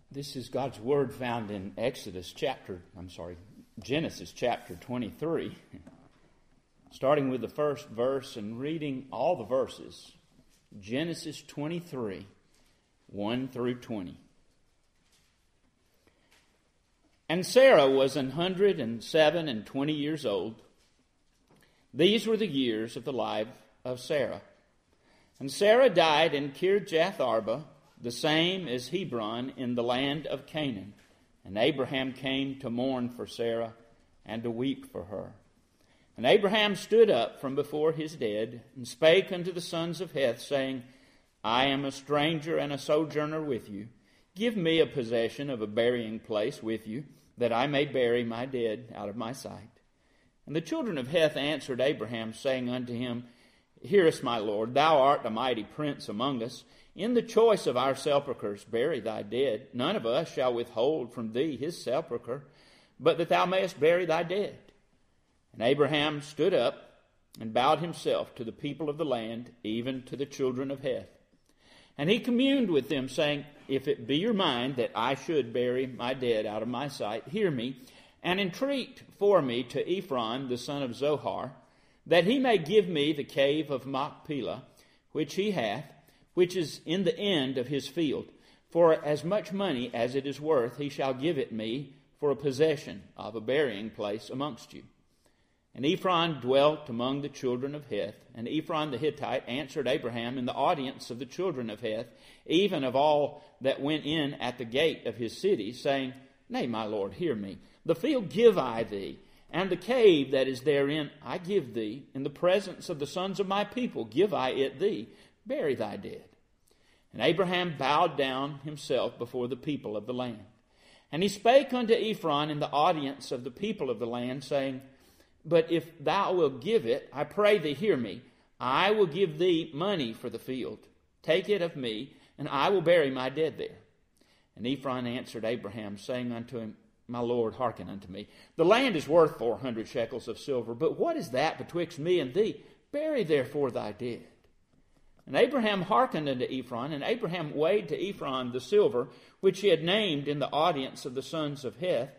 This is God's Word found in Genesis chapter 23, starting with the first verse and reading all the verses. Genesis 23, 1 through 20. And Sarah was 107 and 20 years old. These were the years of the life of Sarah. And Sarah died in Kirjath-arba, the same as Hebron, in the land of Canaan. And Abraham came to mourn for Sarah and to weep for her. And Abraham stood up from before his dead and spake unto the sons of Heth, saying, I am a stranger and a sojourner with you. Give me a possession of a burying place with you, that I may bury my dead out of my sight. And the children of Heth answered Abraham, saying unto him, Hear us, my Lord, thou art a mighty prince among us. In the choice of our sepulchres bury thy dead. None of us shall withhold from thee his sepulchre, but that thou mayest bury thy dead. And Abraham stood up and bowed himself to the people of the land, even to the children of Heth. And he communed with them, saying, If it be your mind that I should bury my dead out of my sight, hear me, and entreat for me to Ephron the son of Zohar, that he may give me the cave of Machpelah, which he hath, which is in the end of his field. For as much money as it is worth, he shall give it me for a possession of a burying place amongst you. And Ephron dwelt among the children of Heth. And Ephron the Hittite answered Abraham in the audience of the children of Heth, even of all that went in at the gate of his city, saying, Nay, my Lord, hear me. The field give I thee, and the cave that is therein I give thee. In the presence of the sons of my people give I it thee. Bury thy dead. And Abraham bowed down himself before the people of the land. And he spake unto Ephron in the audience of the people of the land, saying, But if thou wilt give it, I pray thee hear me. I will give thee money for the field. Take it of me, and I will bury my dead there. And Ephron answered Abraham, saying unto him, My Lord, hearken unto me. The land is worth 400 shekels of silver, but what is that betwixt me and thee? Bury therefore thy dead. And Abraham hearkened unto Ephron, and Abraham weighed to Ephron the silver, which he had named in the audience of the sons of Heth,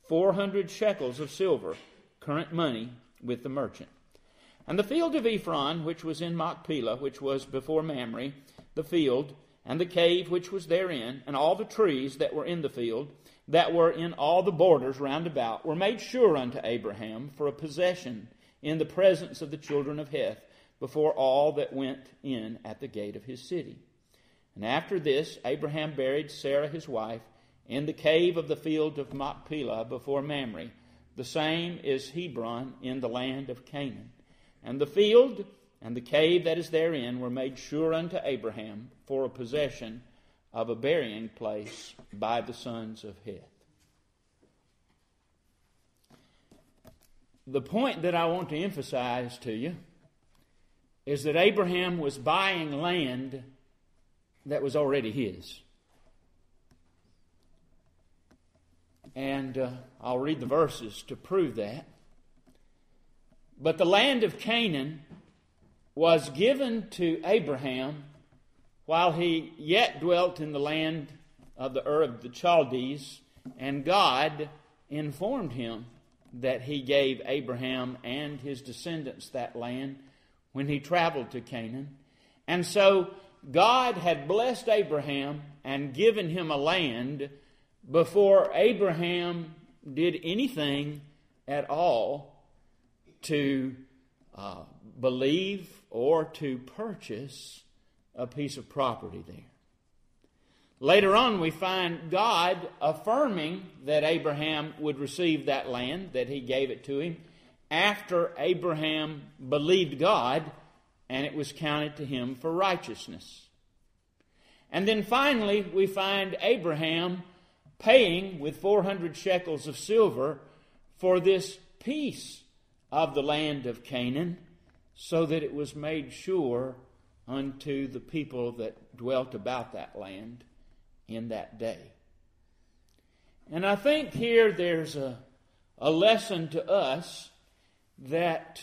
400 shekels of silver, current money with the merchant. And the field of Ephron, which was in Machpelah, which was before Mamre, the field, and the cave which was therein, and all the trees that were in the field, that were in all the borders round about, were made sure unto Abraham for a possession in the presence of the children of Heth, before all that went in at the gate of his city. And after this, Abraham buried Sarah his wife in the cave of the field of Machpelah before Mamre. The same is Hebron in the land of Canaan. And the field and the cave that is therein were made sure unto Abraham for a possession of a burying place by the sons of Heth. The point that I want to emphasize to you is that Abraham was buying land that was already his. And I'll read the verses to prove that. But the land of Canaan was given to Abraham while he yet dwelt in the land of the Ur of the Chaldees, and God informed him that he gave Abraham and his descendants that land when he traveled to Canaan. And so God had blessed Abraham and given him a land before Abraham did anything at all to believe or to purchase a piece of property there. Later on, we find God affirming that Abraham would receive that land, that he gave it to him, after Abraham believed God, and it was counted to him for righteousness. And then finally, we find Abraham paying with 400 shekels of silver for this piece of the land of Canaan, so that it was made sure unto the people that dwelt about that land in that day. And I think here there's a lesson to us that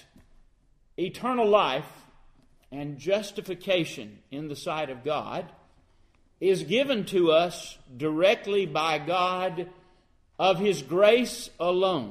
eternal life and justification in the sight of God is given to us directly by God of His grace alone.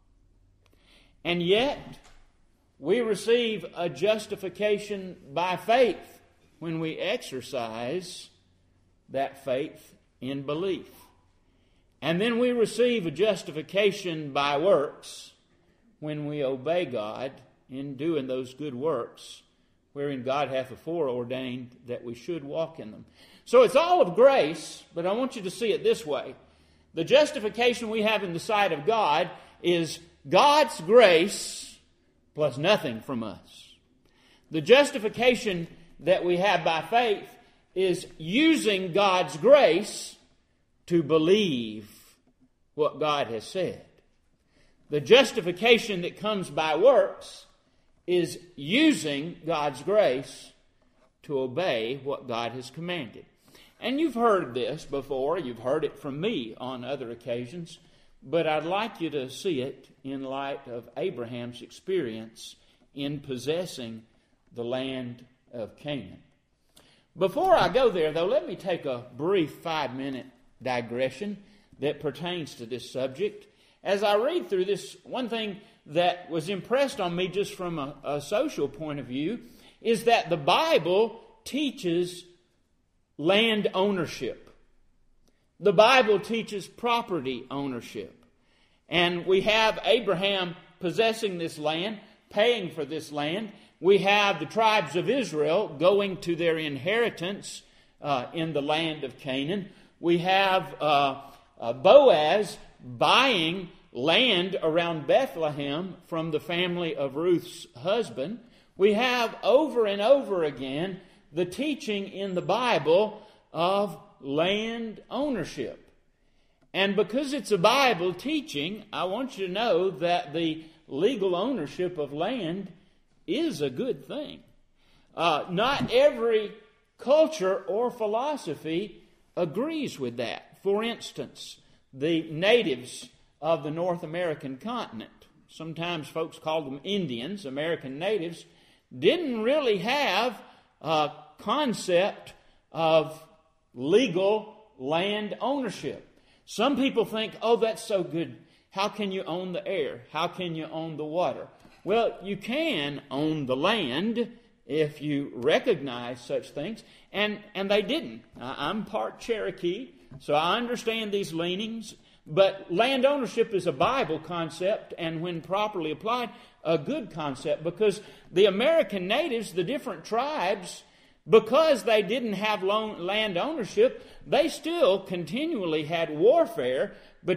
And yet, we receive a justification by faith when we exercise that faith in belief. And then we receive a justification by works when we obey God in doing those good works wherein God hath aforeordained that we should walk in them. So it's all of grace, but I want you to see it this way. The justification we have in the sight of God is God's grace plus nothing from us. The justification that we have by faith is using God's grace to believe what God has said. The justification that comes by works is using God's grace to obey what God has commanded. And you've heard this before. You've heard it from me on other occasions. But I'd like you to see it in light of Abraham's experience in possessing the land of Canaan. Before I go there, though, let me take a brief 5-minute digression that pertains to this subject. As I read through this, one thing that was impressed on me just from a social point of view is that the Bible teaches land ownership. The Bible teaches property ownership. And we have Abraham possessing this land, paying for this land. We have the tribes of Israel going to their inheritance in the land of Canaan. We have Boaz buying land around Bethlehem from the family of Ruth's husband. We have over and over again the teaching in the Bible of land ownership. And because it's a Bible teaching, I want you to know that the legal ownership of land is a good thing. Not every culture or philosophy agrees with that. For instance, the natives of the North American continent, sometimes folks call them Indians, American natives, didn't really have a concept of legal land ownership. Some people think, oh, that's so good. How can you own the air? How can you own the water? Well, you can own the land if you recognize such things, and they didn't. I'm part Cherokee, so I understand these leanings, but land ownership is a Bible concept, and when properly applied, a good concept, because the American natives, the different tribes, because they didn't have land ownership, they still continually had warfare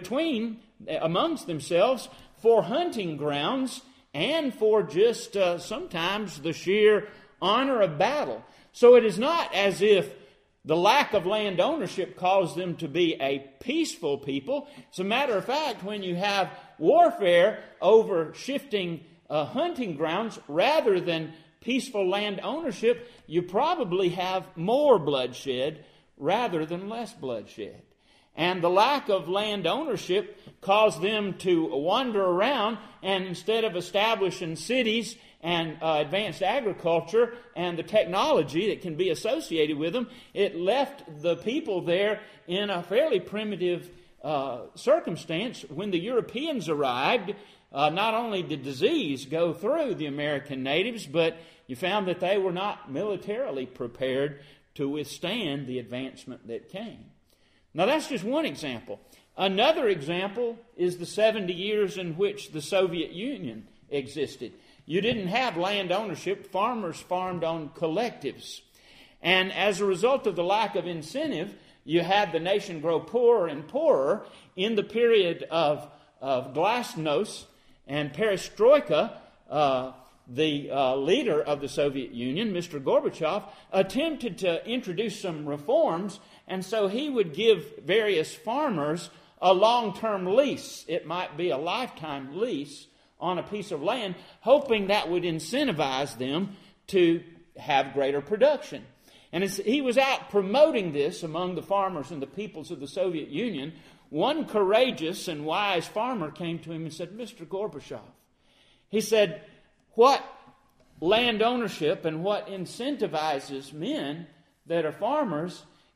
amongst themselves for hunting grounds and for just sometimes the sheer honor of battle. So it is not as if the lack of land ownership caused them to be a peaceful people. As a matter of fact, when you have warfare over shifting hunting grounds rather than peaceful land ownership, you probably have more bloodshed rather than less bloodshed. And the lack of land ownership caused them to wander around, and instead of establishing cities and advanced agriculture and the technology that can be associated with them, it left the people there in a fairly primitive circumstance. When the Europeans arrived, not only did disease go through the American natives, but you found that they were not militarily prepared to withstand the advancement that came. Now that's just one example. Another example is the 70 years in which the Soviet Union existed. You didn't have land ownership. Farmers farmed on collectives. And as a result of the lack of incentive, you had the nation grow poorer and poorer. In the period of glasnost and perestroika, the leader of the Soviet Union, Mr. Gorbachev, attempted to introduce some reforms, and so he would give various farmers a long-term lease. It might be a lifetime lease on a piece of land, hoping that would incentivize them to have greater production. And as he was out promoting this among the farmers and the peoples of the Soviet Union, one courageous and wise farmer came to him and said, Mr. Gorbachev, he said, what land ownership and what incentivizes men that are farmers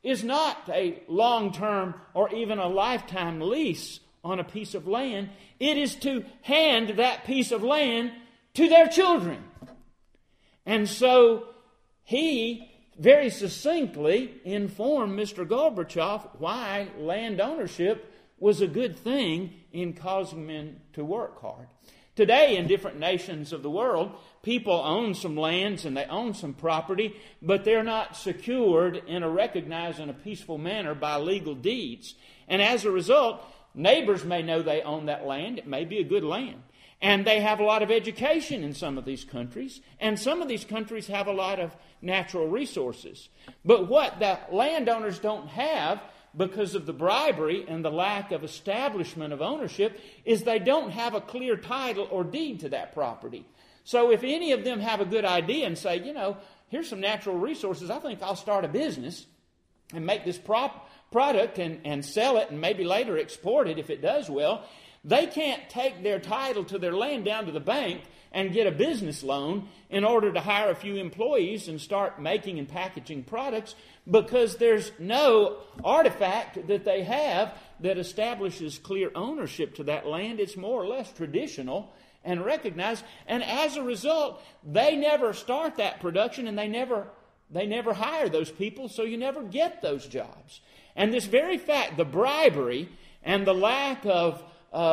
is not a long-term or even a lifetime lease on a piece of land. It is to hand that piece of land to their children. And so he very succinctly informed Mr. Gorbachev why land ownership was a good thing in causing men to work hard. Today, in different nations of the world, people own some lands and they own some property, but they're not secured in a recognized and a peaceful manner by legal deeds. And as a result, neighbors may know they own that land. It may be a good land. And they have a lot of education in some of these countries. And some of these countries have a lot of natural resources. But what the landowners don't have, because of the bribery and the lack of establishment of ownership, is they don't have a clear title or deed to that property. So if any of them have a good idea and say, here's some natural resources, I think I'll start a business and make this product and sell it and maybe later export it if it does well, they can't take their title to their land down to the bank and get a business loan in order to hire a few employees and start making and packaging products, because there's no artifact that they have that establishes clear ownership to that land. It's more or less traditional and recognized. And as a result, they never start that production and they never hire those people, so you never get those jobs. And this very fact, the bribery and the lack of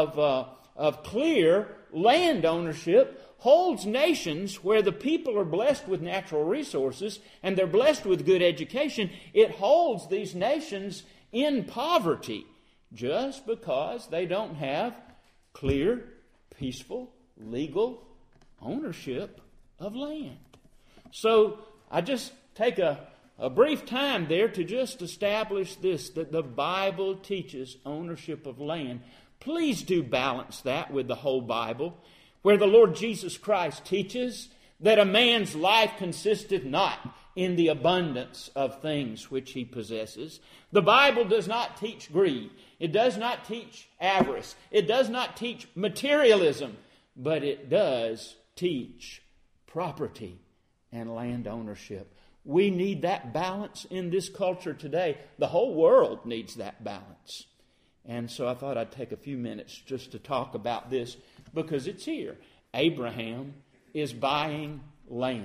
clear land ownership, holds nations where the people are blessed with natural resources and they're blessed with good education. It holds these nations in poverty just because they don't have clear, peaceful, legal ownership of land. So I just take a brief time there to just establish this, that the Bible teaches ownership of land. Please do balance that with the whole Bible, where the Lord Jesus Christ teaches that a man's life consisteth not in the abundance of things which he possesses. The Bible does not teach greed. It does not teach avarice. It does not teach materialism. But it does teach property and land ownership. We need that balance in this culture today. The whole world needs that balance. And so I thought I'd take a few minutes just to talk about this, because it's here. Abraham is buying land.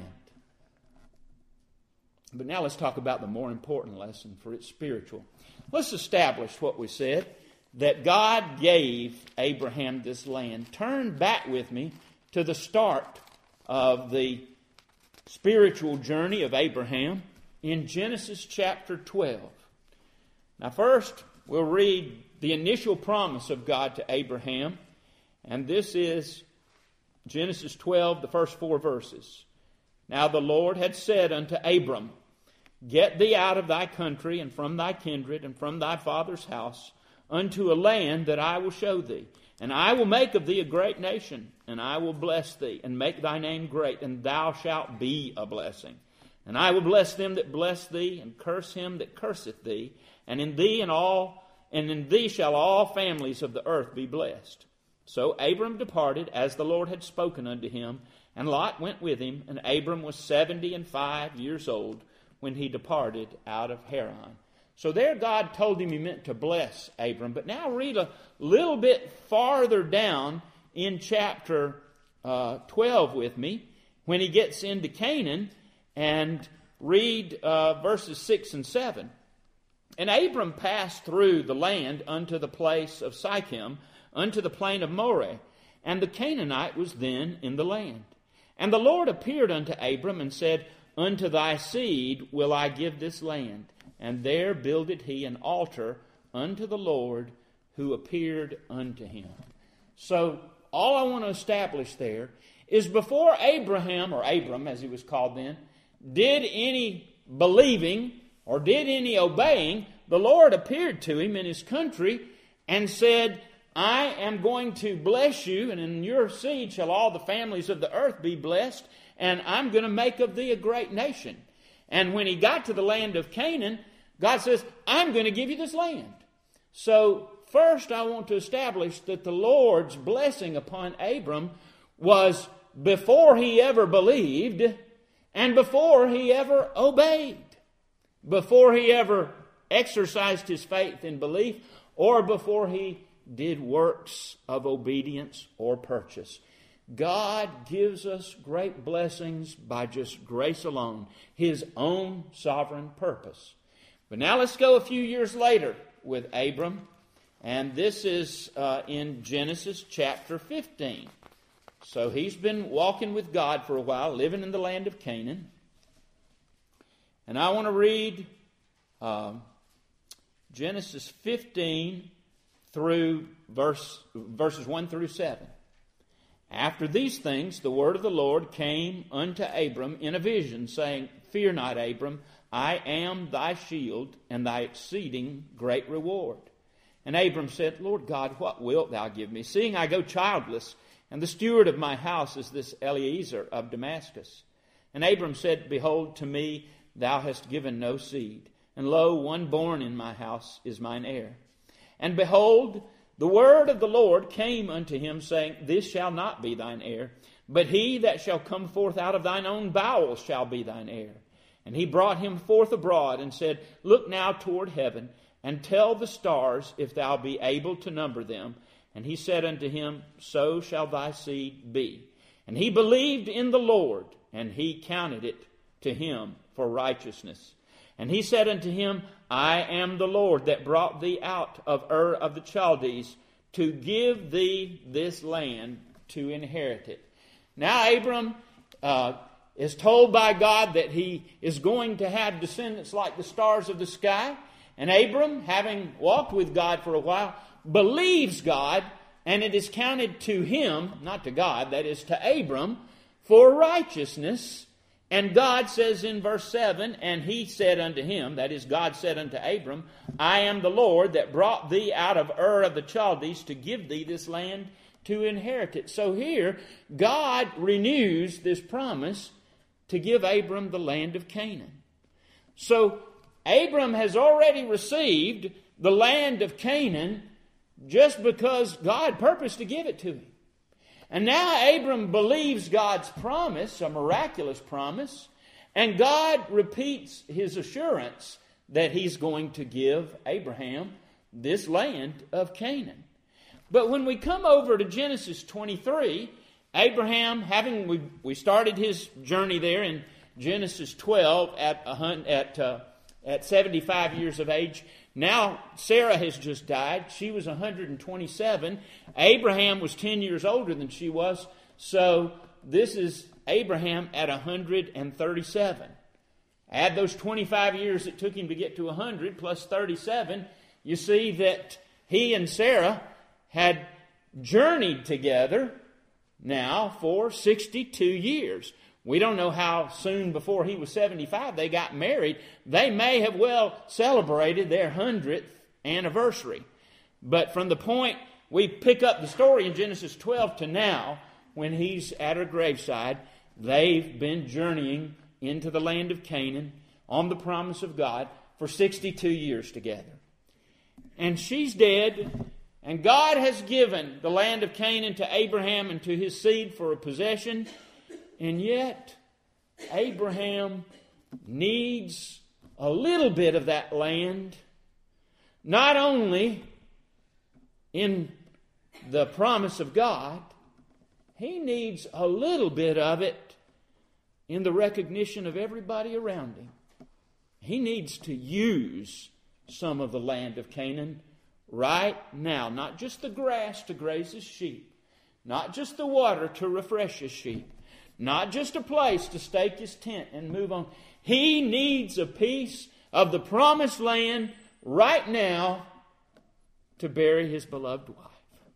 But now let's talk about the more important lesson, for it's spiritual. Let's establish what we said, that God gave Abraham this land. Turn back with me to the start of the spiritual journey of Abraham in Genesis chapter 12. Now first, we'll read the initial promise of God to Abraham. And this is Genesis 12, the first 4 verses. Now the Lord had said unto Abram, Get thee out of thy country, and from thy kindred, and from thy father's house, unto a land that I will show thee. And I will make of thee a great nation, and I will bless thee, and make thy name great, and thou shalt be a blessing. And I will bless them that bless thee, and curse him that curseth thee, and in thee shall all families of the earth be blessed. So Abram departed as the Lord had spoken unto him, and Lot went with him, and Abram was 75 years old when he departed out of Haran. So there God told him he meant to bless Abram. But now read a little bit farther down in chapter 12 with me, when he gets into Canaan, and read verses 6 and 7. And Abram passed through the land unto the place of Sichem, unto the plain of Moreh, and the Canaanite was then in the land. And the Lord appeared unto Abram and said, Unto thy seed will I give this land. And there builded he an altar unto the Lord who appeared unto him. So all I want to establish there is, before Abraham, or Abram as he was called then, did any believing or did any obeying, the Lord appeared to him in his country and said, I am going to bless you, and in your seed shall all the families of the earth be blessed, and I'm going to make of thee a great nation. And when he got to the land of Canaan, God says, I'm going to give you this land. So first I want to establish that the Lord's blessing upon Abram was before he ever believed and before he ever obeyed. Before he ever exercised his faith in belief or before he did works of obedience or purchase. God gives us great blessings by just grace alone, His own sovereign purpose. But now let's go a few years later with Abram, and this is in Genesis chapter 15. So he's been walking with God for a while, living in the land of Canaan. And I want to read Genesis 15 through verses 1 through 7. After these things, the word of the Lord came unto Abram in a vision, saying, Fear not, Abram, I am thy shield and thy exceeding great reward. And Abram said, Lord God, what wilt thou give me, seeing I go childless, and the steward of my house is this Eliezer of Damascus? And Abram said, Behold, to me thou hast given no seed, and lo, one born in my house is mine heir. And behold, the word of the Lord came unto him, saying, This shall not be thine heir, but he that shall come forth out of thine own bowels shall be thine heir. And he brought him forth abroad, and said, Look now toward heaven, and tell the stars, if thou be able to number them. And he said unto him, So shall thy seed be. And he believed in the Lord, and he counted it to him for righteousness. And he said unto him, I am the Lord that brought thee out of Ur of the Chaldees to give thee this land to inherit it. Now Abram is told by God that he is going to have descendants like the stars of the sky. And Abram, having walked with God for a while, believes God, and it is counted to him, not to God, that is to Abram, for righteousness. And God says in verse 7, And he said unto him, that is, God said unto Abram, I am the Lord that brought thee out of Ur of the Chaldees to give thee this land to inherit it. So here, God renews this promise to give Abram the land of Canaan. So Abram has already received the land of Canaan just because God purposed to give it to him. And now Abram believes God's promise, a miraculous promise, and God repeats his assurance that he's going to give Abraham this land of Canaan. But when we come over to Genesis 23, Abraham, we started his journey there in Genesis 12 at 75 years of age. Now Sarah has just died. She was 127. Abraham was 10 years older than she was. So this is Abraham at 137. Add those 25 years it took him to get to 100 plus 37. You see that he and Sarah had journeyed together now for 62 years. We don't know how soon before he was 75 they got married. They may have well celebrated their 100th anniversary. But from the point we pick up the story in Genesis 12 to now, when he's at her graveside, they've been journeying into the land of Canaan on the promise of God for 62 years together. And she's dead, and God has given the land of Canaan to Abraham and to his seed for a possession. And yet, Abraham needs a little bit of that land, not only in the promise of God, he needs a little bit of it in the recognition of everybody around him. He needs to use some of the land of Canaan right now. Not just the grass to graze his sheep, not just the water to refresh his sheep, not just a place to stake his tent and move on. He needs a piece of the promised land right now to bury his beloved wife.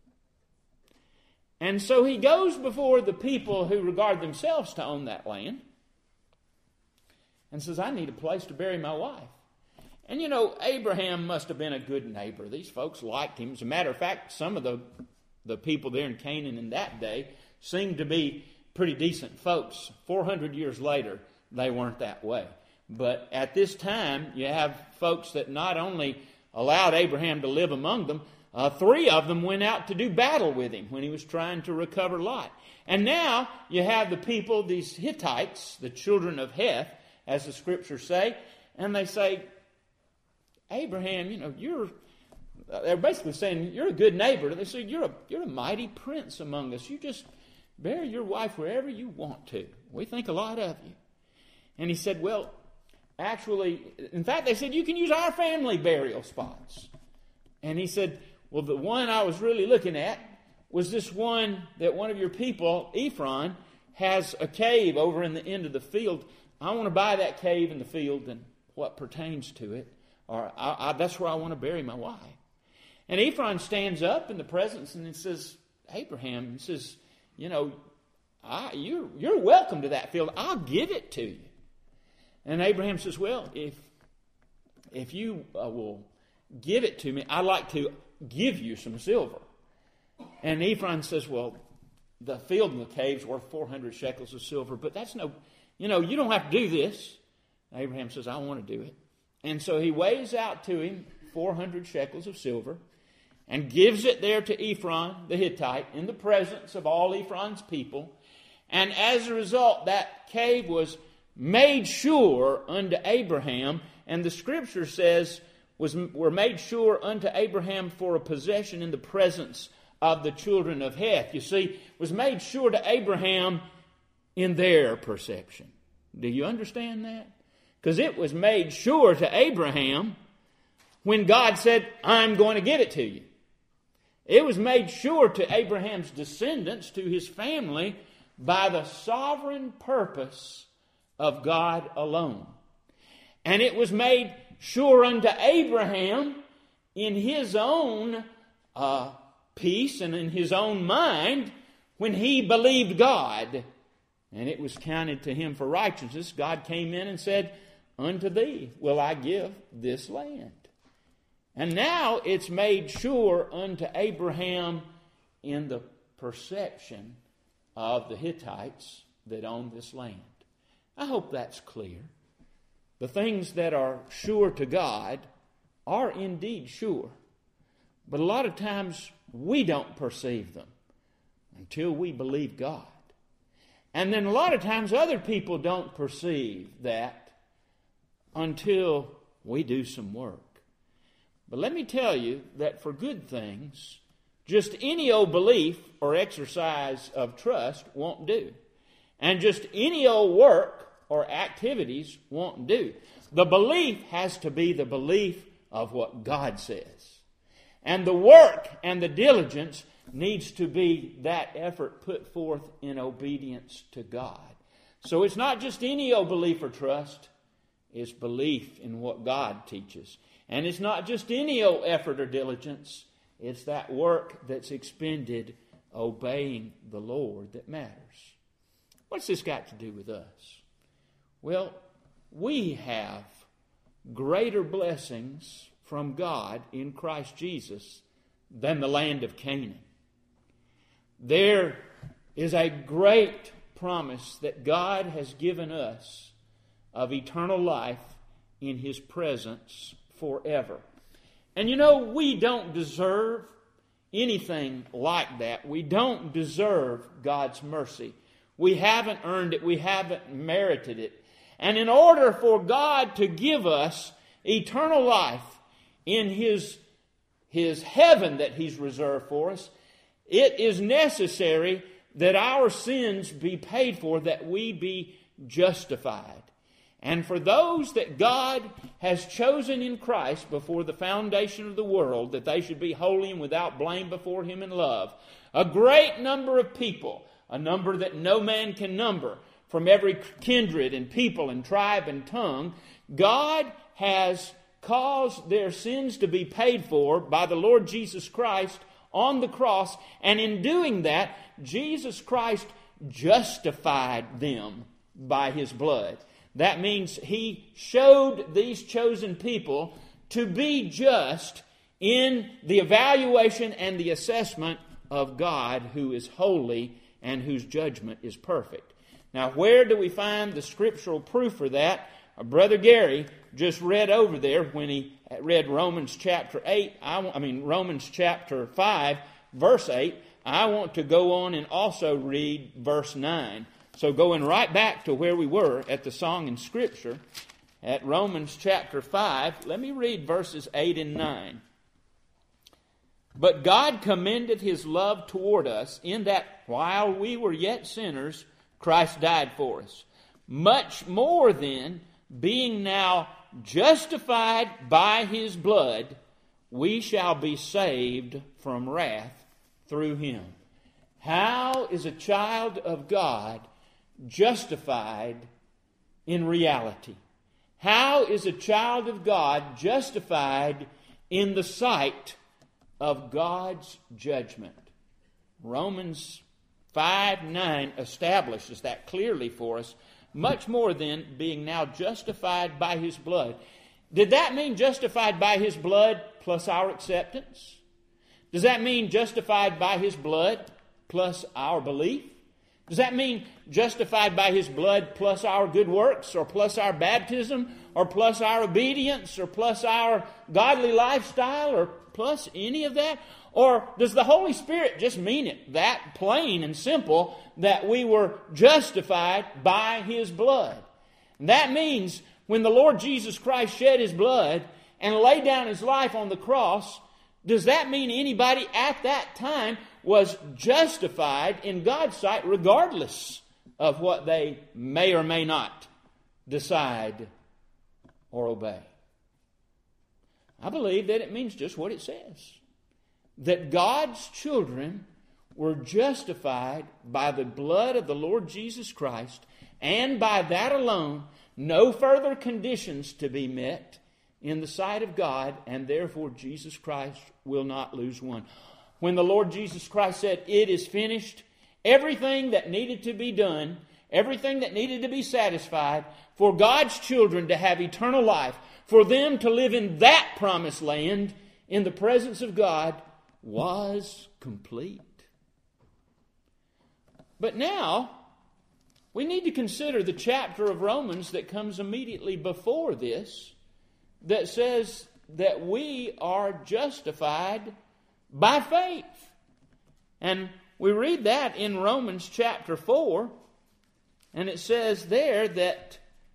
And so he goes before the people who regard themselves to own that land and says, I need a place to bury my wife. And you know, Abraham must have been a good neighbor. These folks liked him. As a matter of fact, some of the people there in Canaan in that day seemed to be pretty decent folks. 400 years later, they weren't that way. But at this time, you have folks that not only allowed Abraham to live among them, 3 of them went out to do battle with him when he was trying to recover Lot. And now you have the people, these Hittites, the children of Heth, as the scriptures say, and they say, Abraham, they're basically saying, you're a good neighbor. They said, you're a mighty prince among us. You just bury your wife wherever you want to. We think a lot of you. And he said, well, actually, in fact, they said, you can use our family burial spots. And he said, well, the one I was really looking at was this one that one of your people, Ephron, has a cave over in the end of the field. I want to buy that cave in the field and what pertains to it. Or that's where I want to bury my wife. And Ephron stands up in the presence and he says, Abraham, he says, you're welcome to that field. I'll give it to you. And Abraham says, well, if you will give it to me, I'd like to give you some silver. And Ephron says, well, the field and the cave's worth 400 shekels of silver, but that's you don't have to do this. Abraham says, I want to do it. And so he weighs out to him 400 shekels of silver and gives it there to Ephron the Hittite in the presence of all Ephron's people. And as a result, that cave was made sure unto Abraham, and the Scripture says were made sure unto Abraham for a possession in the presence of the children of Heth. You see, was made sure to Abraham in their perception. Do you understand that? Because it was made sure to Abraham when God said, I'm going to give it to you. It was made sure to Abraham's descendants, to his family, by the sovereign purpose of God alone. And it was made sure unto Abraham in his own peace and in his own mind when he believed God. And it was counted to him for righteousness. God came in and said, unto thee will I give this land. And now it's made sure unto Abraham in the perception of the Hittites that own this land. I hope that's clear. The things that are sure to God are indeed sure. But a lot of times we don't perceive them until we believe God. And then a lot of times other people don't perceive that until we do some work. But let me tell you that for good things, just any old belief or exercise of trust won't do. And just any old work or activities won't do. The belief has to be the belief of what God says. And the work and the diligence needs to be that effort put forth in obedience to God. So it's not just any old belief or trust. It's belief in what God teaches. And it's not just any old effort or diligence. It's that work that's expended obeying the Lord that matters. What's this got to do with us? Well, we have greater blessings from God in Christ Jesus than the land of Canaan. There is a great promise that God has given us of eternal life in His presence forever. And we don't deserve anything like that. We don't deserve God's mercy. We haven't earned it. We haven't merited it. And in order for God to give us eternal life in His heaven that He's reserved for us, it is necessary that our sins be paid for, that we be justified. And for those that God has chosen in Christ before the foundation of the world, that they should be holy and without blame before Him in love, a great number of people, a number that no man can number, from every kindred and people and tribe and tongue, God has caused their sins to be paid for by the Lord Jesus Christ on the cross. And in doing that, Jesus Christ justified them by His blood. That means He showed these chosen people to be just in the evaluation and the assessment of God, who is holy and whose judgment is perfect. Now, where do we find the scriptural proof for that? Brother Gary just read over there when he read Romans chapter 5, verse 8. I want to go on and also read verse 9. So going right back to where we were at the song in Scripture, at Romans chapter 5. Let me read verses 8 and 9. But God commendeth his love toward us, in that while we were yet sinners, Christ died for us. Much more then, being now justified by his blood, we shall be saved from wrath through him. How is a child of God justified in reality? How is a child of God justified in the sight of God's judgment? Romans 5:9 establishes that clearly for us. Much more than being now justified by his blood. Did that mean justified by his blood plus our acceptance? Does that mean justified by his blood plus our belief? Does that mean justified by his blood plus our good works, or plus our baptism, or plus our obedience, or plus our godly lifestyle, or plus any of that? Or does the Holy Spirit just mean it that plain and simple, that we were justified by his blood? And that means when the Lord Jesus Christ shed his blood and laid down his life on the cross, does that mean anybody at that time was justified in God's sight regardless of what they may or may not decide or obey? I believe that it means just what it says. That God's children were justified by the blood of the Lord Jesus Christ, and by that alone, no further conditions to be met in the sight of God, and therefore Jesus Christ will not lose one. When the Lord Jesus Christ said, "It is finished," everything that needed to be done, everything that needed to be satisfied for God's children to have eternal life, for them to live in that promised land in the presence of God, was complete. But now, we need to consider the chapter of Romans that comes immediately before this, that says that we are justified by faith. And we read that in Romans chapter 4, and it says there that,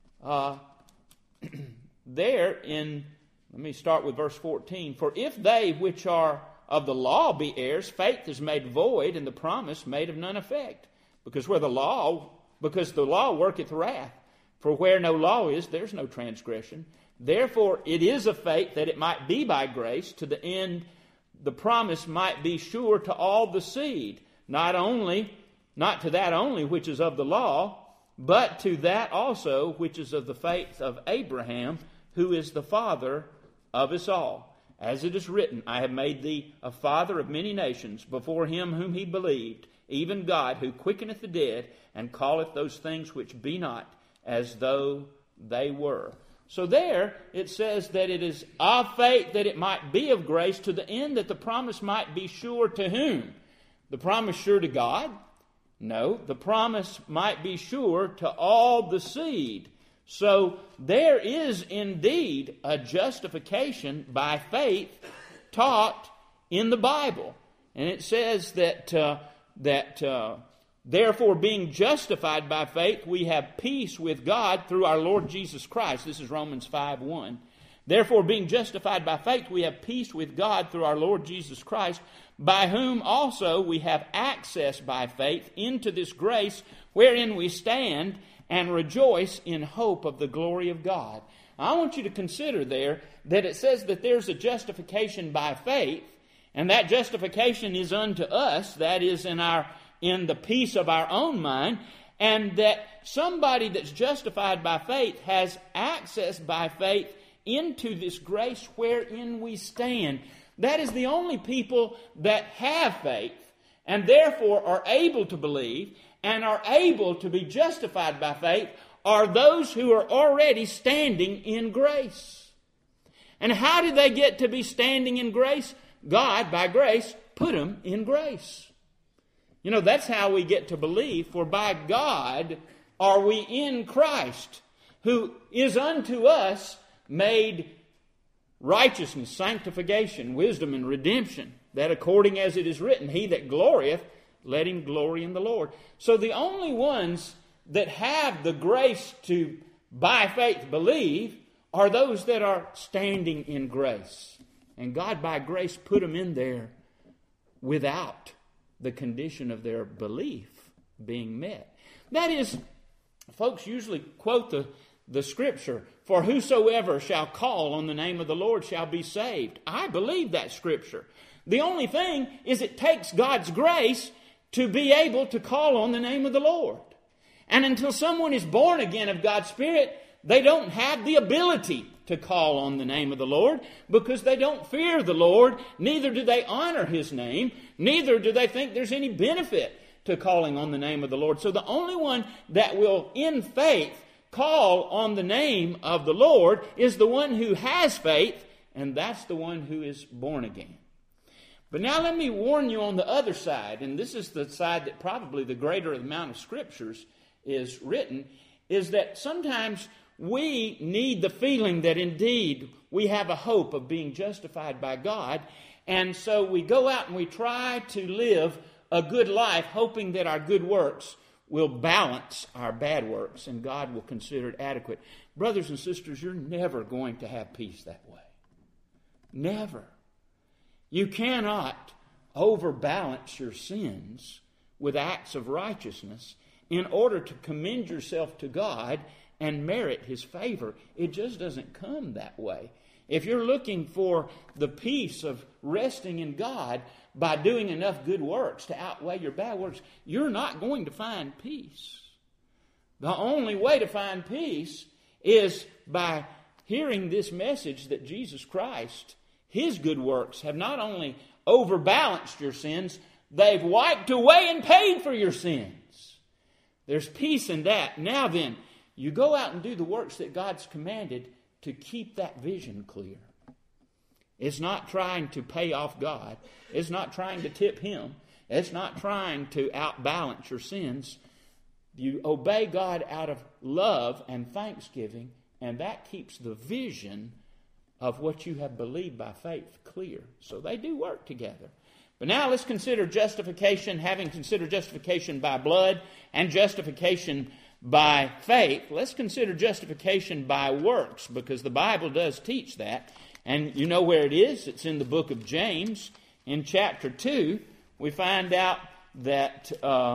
let me start with verse 14. For if they which are of the law be heirs, faith is made void, and the promise made of none effect. Because the law worketh wrath. For where no law is, there's no transgression. Therefore it is of faith that it might be by grace, to the end the promise might be sure to all the seed, not to that only which is of the law, but to that also which is of the faith of Abraham, who is the father of us all. As it is written, I have made thee a father of many nations, before him whom he believed, even God, who quickeneth the dead, and calleth those things which be not as though they were. So there it says that it is of faith that it might be of grace, to the end that the promise might be sure to whom? The promise sure to God? No, the promise might be sure to all the seed. So there is indeed a justification by faith taught in the Bible. And it says that therefore, being justified by faith, we have peace with God through our Lord Jesus Christ. This is Romans 5:1. Therefore, being justified by faith, we have peace with God through our Lord Jesus Christ, by whom also we have access by faith into this grace wherein we stand, and rejoice in hope of the glory of God. I want you to consider there that it says that there's a justification by faith, and that justification is unto us, that is in the peace of our own mind, and that somebody that's justified by faith has access by faith into this grace wherein we stand. That is the only people that have faith, and therefore are able to believe, and are able to be justified by faith, are those who are already standing in grace. And how did they get to be standing in grace? God, by grace, put them in grace. You know, that's how we get to believe. For by God are we in Christ, who is unto us made righteousness, sanctification, wisdom, and redemption, that according as it is written, he that glorieth, let him glory in the Lord. So the only ones that have the grace to by faith believe are those that are standing in grace. And God by grace put them in there without the condition of their belief being met. That is, folks usually quote the scripture, "For whosoever shall call on the name of the Lord shall be saved." I believe that scripture. The only thing is it takes God's grace to be able to call on the name of the Lord. And until someone is born again of God's Spirit, they don't have the ability to call on the name of the Lord because they don't fear the Lord, neither do they honor His name, neither do they think there's any benefit to calling on the name of the Lord. So the only one that will, in faith, call on the name of the Lord is the one who has faith, and that's the one who is born again. But now let me warn you on the other side, and this is the side that probably the greater amount of scriptures is written, is that sometimes we need the feeling that indeed we have a hope of being justified by God, and so we go out and we try to live a good life, hoping that our good works will balance our bad works, and God will consider it adequate. Brothers and sisters, you're never going to have peace that way. Never. You cannot overbalance your sins with acts of righteousness in order to commend yourself to God and merit His favor. It just doesn't come that way. If you're looking for the peace of resting in God by doing enough good works to outweigh your bad works, you're not going to find peace. The only way to find peace is by hearing this message that Jesus Christ, His good works, have not only overbalanced your sins, they've wiped away and paid for your sins. There's peace in that. Now then, you go out and do the works that God's commanded to keep that vision clear. It's not trying to pay off God. It's not trying to tip Him. It's not trying to outbalance your sins. You obey God out of love and thanksgiving, and that keeps the vision of what you have believed by faith clear. So they do work together. But now let's consider justification. Having considered justification by blood and justification by faith, let's consider justification by works, because the Bible does teach that. And you know where it is. It's in the book of James. In chapter 2, we find out that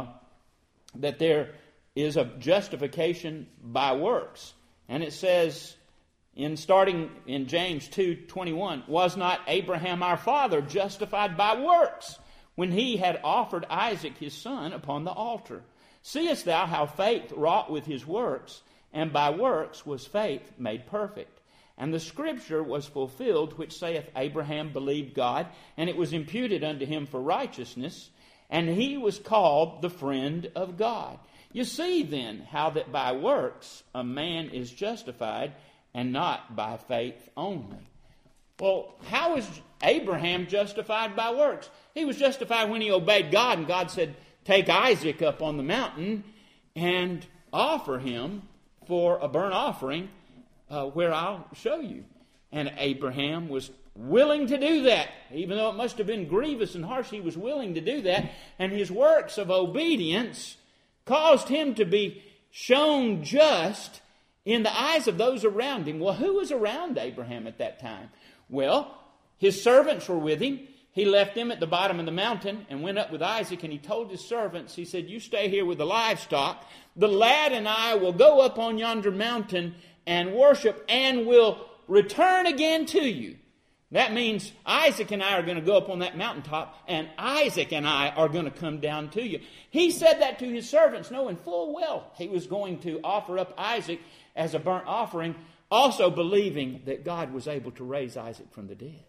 there is a justification by works. And it says, starting in James 2:21, "Was not Abraham our father justified by works when he had offered Isaac his son upon the altar? Seest thou how faith wrought with his works, and by works was faith made perfect? And the scripture was fulfilled, which saith, Abraham believed God, and it was imputed unto him for righteousness, and he was called the friend of God." You see then how that by works a man is justified, and not by faith only. Well, how is Abraham justified by works? He was justified when he obeyed God, and God said, "Take Isaac up on the mountain and offer him for a burnt offering where I'll show you." And Abraham was willing to do that. Even though it must have been grievous and harsh, he was willing to do that. And his works of obedience caused him to be shown just in the eyes of those around him. Well, who was around Abraham at that time? Well, his servants were with him. He left them at the bottom of the mountain and went up with Isaac, and he told his servants, he said, "You stay here with the livestock. The lad and I will go up on yonder mountain and worship, and will return again to you." That means Isaac and I are going to go up on that mountaintop, and Isaac and I are going to come down to you. He said that to his servants, knowing full well he was going to offer up Isaac as a burnt offering, also believing that God was able to raise Isaac from the dead.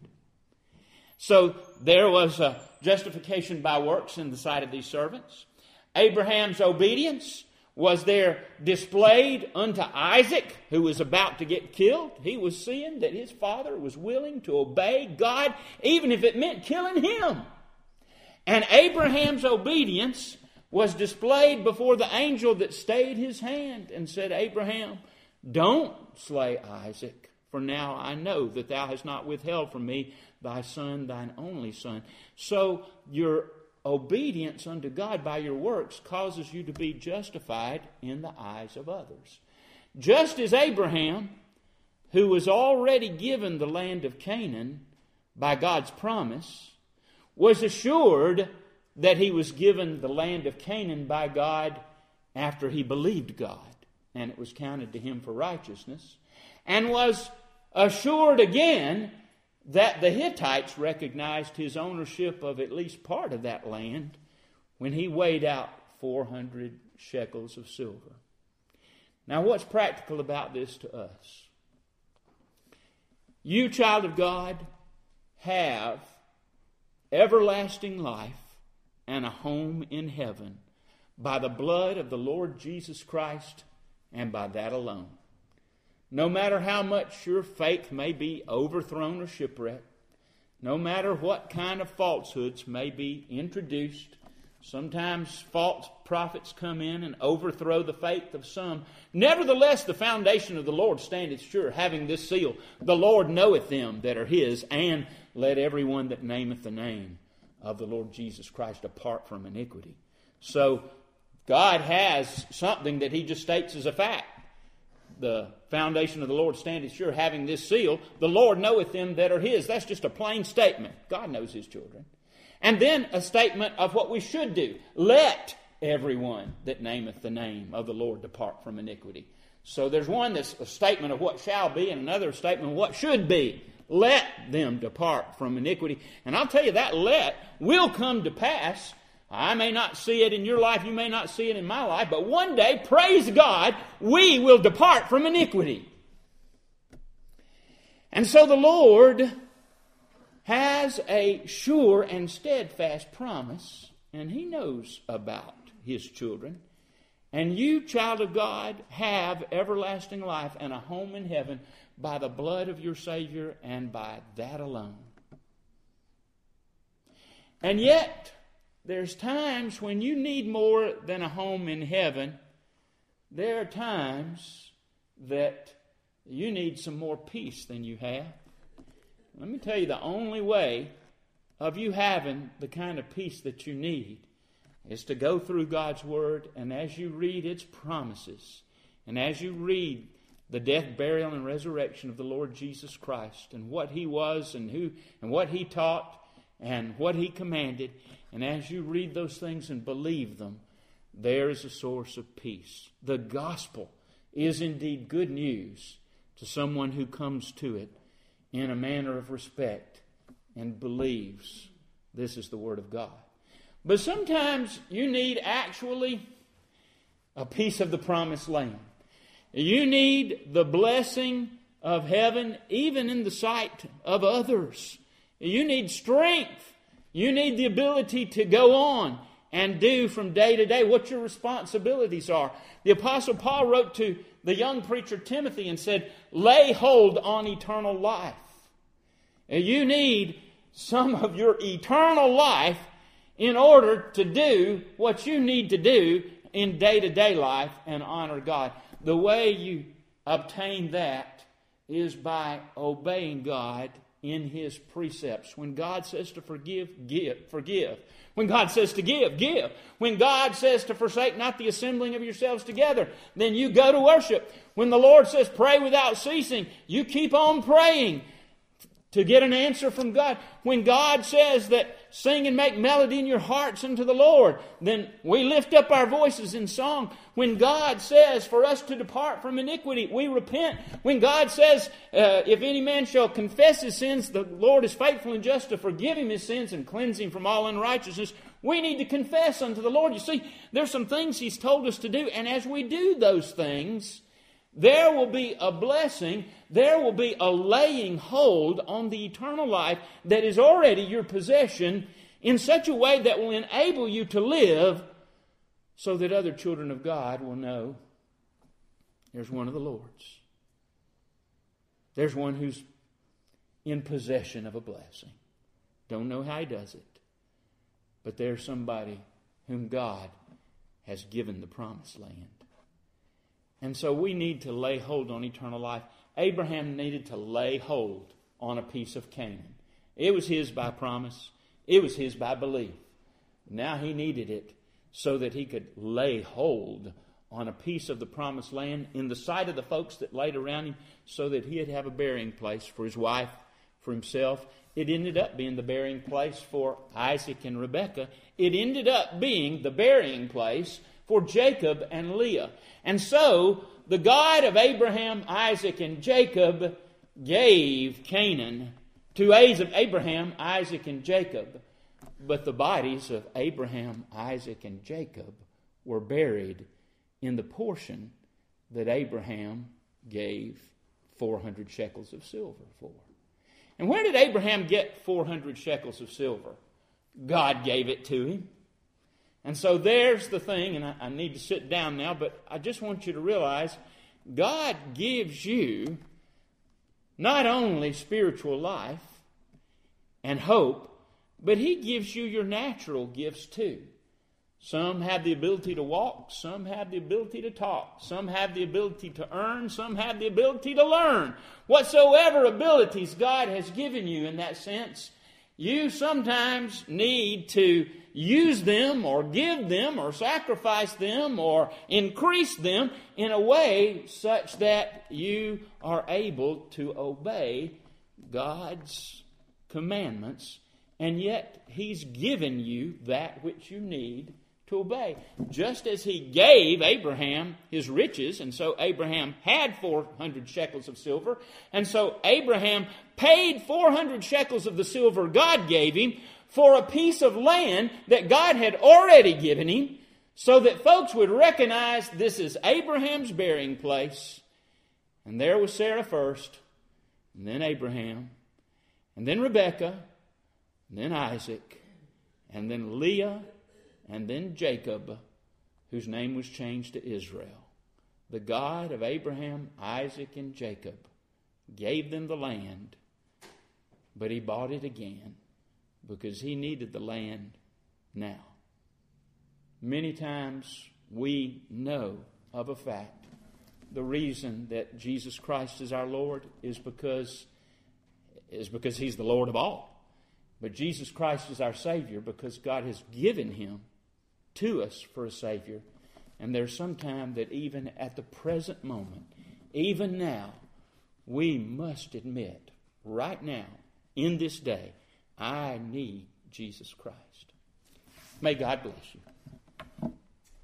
So there was a justification by works in the sight of these servants. Abraham's obedience was there displayed unto Isaac, who was about to get killed. He was seeing that his father was willing to obey God, even if it meant killing him. And Abraham's obedience was displayed before the angel that stayed his hand and said, "Abraham, don't slay Isaac, for now I know that thou hast not withheld from me thy son, thine only son." So your obedience unto God by your works causes you to be justified in the eyes of others. just as Abraham, who was already given the land of Canaan by God's promise, was assured that he was given the land of Canaan by God after he believed God, and it was counted to him for righteousness, and was assured again that the Hittites recognized his ownership of at least part of that land when he weighed out 400 shekels of silver. Now, what's practical about this to us? You, child of God, have everlasting life and a home in heaven by the blood of the Lord Jesus Christ and by that alone. No matter how much your faith may be overthrown or shipwrecked, no matter what kind of falsehoods may be introduced, sometimes false prophets come in and overthrow the faith of some. Nevertheless, the foundation of the Lord standeth sure, having this seal, the Lord knoweth them that are his, and let everyone that nameth the name of the Lord Jesus Christ depart from iniquity. So, God has something that he just states as a fact. The foundation of the Lord standeth sure, having this seal, the Lord knoweth them that are his. That's just a plain statement. God knows his children. And then a statement of what we should do. Let everyone that nameth the name of the Lord depart from iniquity. So there's one that's a statement of what shall be, and another statement of what should be. Let them depart from iniquity. And I'll tell you, that let will come to pass. I may not see it in your life, you may not see it in my life, but one day, praise God, we will depart from iniquity. And so the Lord has a sure and steadfast promise, and he knows about his children. And you, child of God, have everlasting life and a home in heaven by the blood of your Savior and by that alone. And yet, there's times when you need more than a home in heaven. There are times that you need some more peace than you have. Let me tell you, the only way of you having the kind of peace that you need is to go through God's Word, and as you read its promises, and as you read the death, burial, and resurrection of the Lord Jesus Christ, and what he was, and who, and what he taught, and what he commanded, and as you read those things and believe them, there is a source of peace. The gospel is indeed good news to someone who comes to it in a manner of respect and believes this is the Word of God. But sometimes you need actually a piece of the promised land. You need the blessing of heaven even in the sight of others. You need strength. You need the ability to go on and do from day to day what your responsibilities are. The Apostle Paul wrote to the young preacher Timothy and said, lay hold on eternal life. And you need some of your eternal life in order to do what you need to do in day-to-day life and honor God. The way you obtain that is by obeying God in his precepts. When God says to forgive, forgive. When God says to give, give. When God says to forsake not the assembling of yourselves together, then you go to worship. When the Lord says pray without ceasing, you keep on praying to get an answer from God. When God says that sing and make melody in your hearts unto the Lord, then we lift up our voices in song. When God says for us to depart from iniquity, we repent. When God says, if any man shall confess his sins, the Lord is faithful and just to forgive him his sins and cleanse him from all unrighteousness, we need to confess unto the Lord. You see, there's some things he's told us to do, and as we do those things, there will be a blessing, there will be a laying hold on the eternal life that is already your possession in such a way that will enable you to live so that other children of God will know there's one of the Lord's. There's one who's in possession of a blessing. Don't know how he does it, but there's somebody whom God has given the promised land. And so we need to lay hold on eternal life. Abraham needed to lay hold on a piece of Canaan. It was his by promise. It was his by belief. Now he needed it so that he could lay hold on a piece of the promised land in the sight of the folks that laid around him so that he'd have a burying place for his wife, for himself. It ended up being the burying place for Isaac and Rebekah. It ended up being the burying place for Jacob and Leah. And so the God of Abraham, Isaac, and Jacob gave Canaan to Abraham, Isaac, and Jacob. But the bodies of Abraham, Isaac, and Jacob were buried in the portion that Abraham gave 400 shekels of silver for. And where did Abraham get 400 shekels of silver? God gave it to him. And so there's the thing, and I need to sit down now, but I just want you to realize God gives you not only spiritual life and hope, but He gives you your natural gifts too. Some have the ability to walk, some have the ability to talk, some have the ability to earn, some have the ability to learn. Whatsoever abilities God has given you in that sense, you sometimes need to use them or give them or sacrifice them or increase them in a way such that you are able to obey God's commandments, and yet He's given you that which you need to obey. Just as He gave Abraham his riches, and so Abraham had 400 shekels of silver, and so Abraham paid 400 shekels of the silver God gave him for a piece of land that God had already given him, so that folks would recognize this is Abraham's burying place. And there was Sarah first, and then Abraham, and then Rebekah, and then Isaac, and then Leah, and then Jacob, whose name was changed to Israel. The God of Abraham, Isaac, and Jacob gave them the land, but He bought it again because He needed the land now. Many times we know of a fact. The reason that Jesus Christ is our Lord is because He's the Lord of all. But Jesus Christ is our Savior because God has given Him to us for a Savior. And there's some time that even at the present moment, even now, we must admit, right now, in this day, I need Jesus Christ. May God bless you.